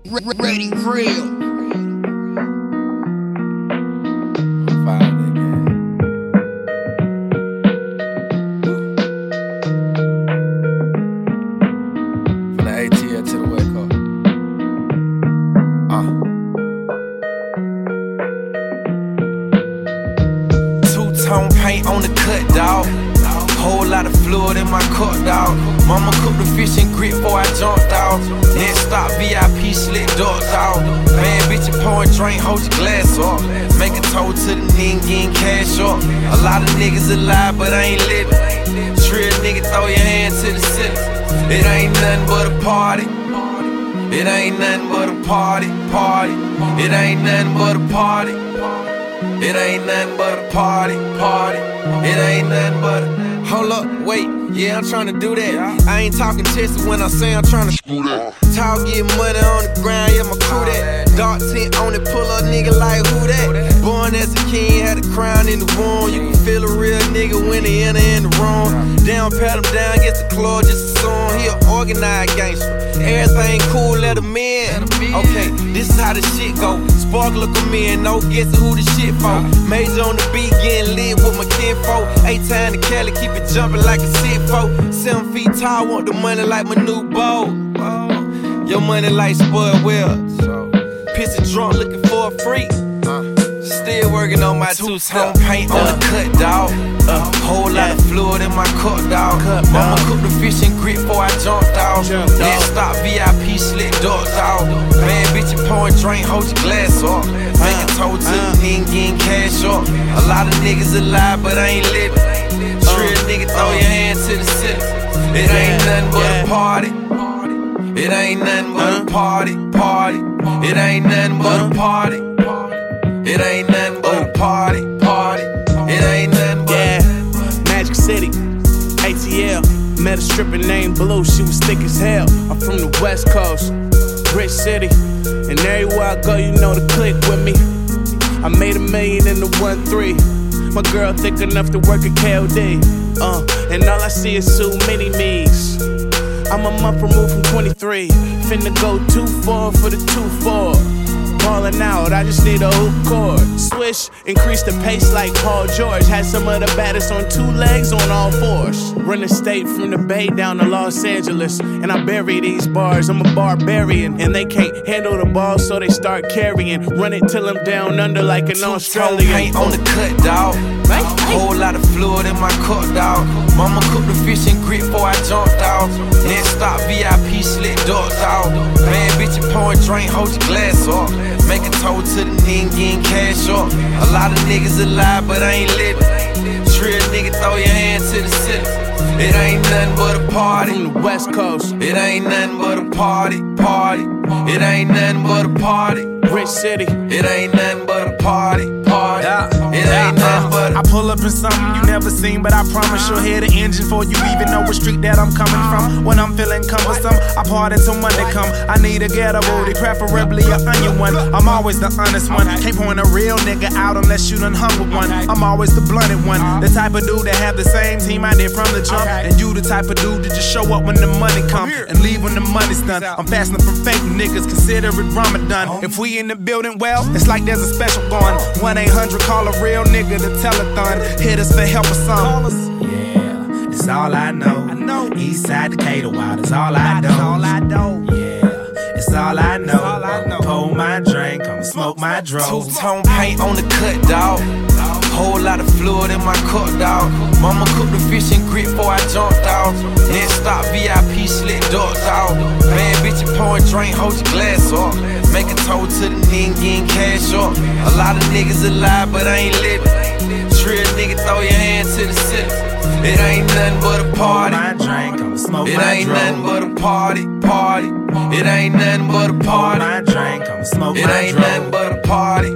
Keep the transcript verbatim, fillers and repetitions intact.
Ready real. Two-tone paint on the cut, dawg. Whole lot of fluid in my cup, dawg. Mama cooked the fish and grit before I jumped out. Next stop, V I P slit duck, dawg. Bad bitch, you pouring drink, hold your glass up. Make a toast to the nigga, getting cash up. A lot of niggas alive, but I ain't living. Trill nigga, throw your hand to the ceiling. It ain't nothing but a party. It ain't nothing but a party, party. It ain't nothing but a party. It ain't nothing but a party, party. It ain't nothing but a... Hold up, wait, yeah, I'm tryna do that. I ain't talking Texas when I say I'm tryna screw that. Talk, get money on the ground, yeah, my crew that. Dark tint on it, pull up nigga like who that? Born as a king, had a crown in the womb. You can feel a real nigga when they enter in the room. Down, pat him down, get the claw, just a song. He an organized gangster. Everything cool, let him in. Okay, this is how the shit go. Sparkler come in, no guessing who the shit for. Major on the beat, getting lit with my kinfolk. Eight time to Cali, keep it jumping like a sit folk. Seven feet tall, want the money like my new bow. Your money like spoiled wheel. Pissing drunk, looking for a freak. Still working on my two-tone paint on the cut, dawg. Uh, whole lot of fluid in my cup, dawg. Mama cooked the fish and grit before I jumped out. Next stop, V I P slit duck, dawg. Bad bitch, you pouring drink, hold your glass up. Make a toast to the nigga, getting cash up. A lot of niggas alive, but I ain't living. Trill nigga, throw your hand to the ceiling. It ain't nothing but a party. It ain't nothing but a party, party. It ain't nothing but a party. It ain't nothing but a party, party. It ain't nothing but yeah. Magic City, A T L. Met a stripper named Blue, she was thick as hell. I'm from the West Coast, rich city. And everywhere I go, you know the click with me. I made a million in the one three. My girl thick enough to work at K O D. Uh, and all I see is too many me's. I'm a month removed from twenty-three. Finna go too far for the two four. Ballin' out, I just need a hoop cord. Swish, increase the pace like Paul George. Had some of the baddest on two legs on all fours. Run the state from the Bay down to Los Angeles. And I bury these bars, I'm a barbarian. And they can't handle the ball, so they start carrying. Run it till I'm down under like an Australian. Paint on the cut, dawg. Whole lot of fluid in my cup, dawg. Mama cooked the fish and grit before I jumped out. Next stop, V I P slit duck, dawg. Bad bitch, you pouring drink, hold your glass up. Make a toast to the nigga, getting cash up. A lot of niggas alive, but I ain't living. Trill nigga, throw your hand to the ceiling. It ain't nothing but a party. From the West Coast, it ain't nothing but a party, party. It ain't nothing but a party. Rich city, it ain't nothing but a party, party. It ain't nothing but a I pull up in something you never seen, but I promise you'll hear the engine before you even know what street that I'm coming from. When I'm feeling cumbersome, I party till Monday come. I need a ghetto booty, preferably a onion one. I'm always the honest one. Can't point a real nigga out unless you done hung with one. I'm always the blunted one, the type of dude that have the same team I did from the jump. And you the type of dude that just show up when the money come and leave when the money's done. I'm fasting from fake niggas, consider it Ramadan. If we in the building, well, it's like there's a special going. one eight hundred call a real nigga to telethon. Hit us for help or something. Yeah, it's all I know. I know. Eastside Decatur Wild, it's all I know. That's all I know. Yeah, it's all I know. All I know. Pour my drink, come smoke my dro. Two-tone paint on the cut, dawg. Whole lot of fluid in my cup, dawg. Mama cooked the fish and grit before I jumped out. Next stop, V I P slit duck, dawg. Bad bitch, you pouring drink, hold your glass up. Make a toast to the nigga, getting cash up. A lot of niggas alive, but I ain't living. Trill nigga, throw your hand to the ceiling. It ain't nothing but a party. My drink, come smoke it my ain't dro. nothing but a party, party. It ain't nothing but a party. My drink, come smoke it my ain't dro. nothing but a party.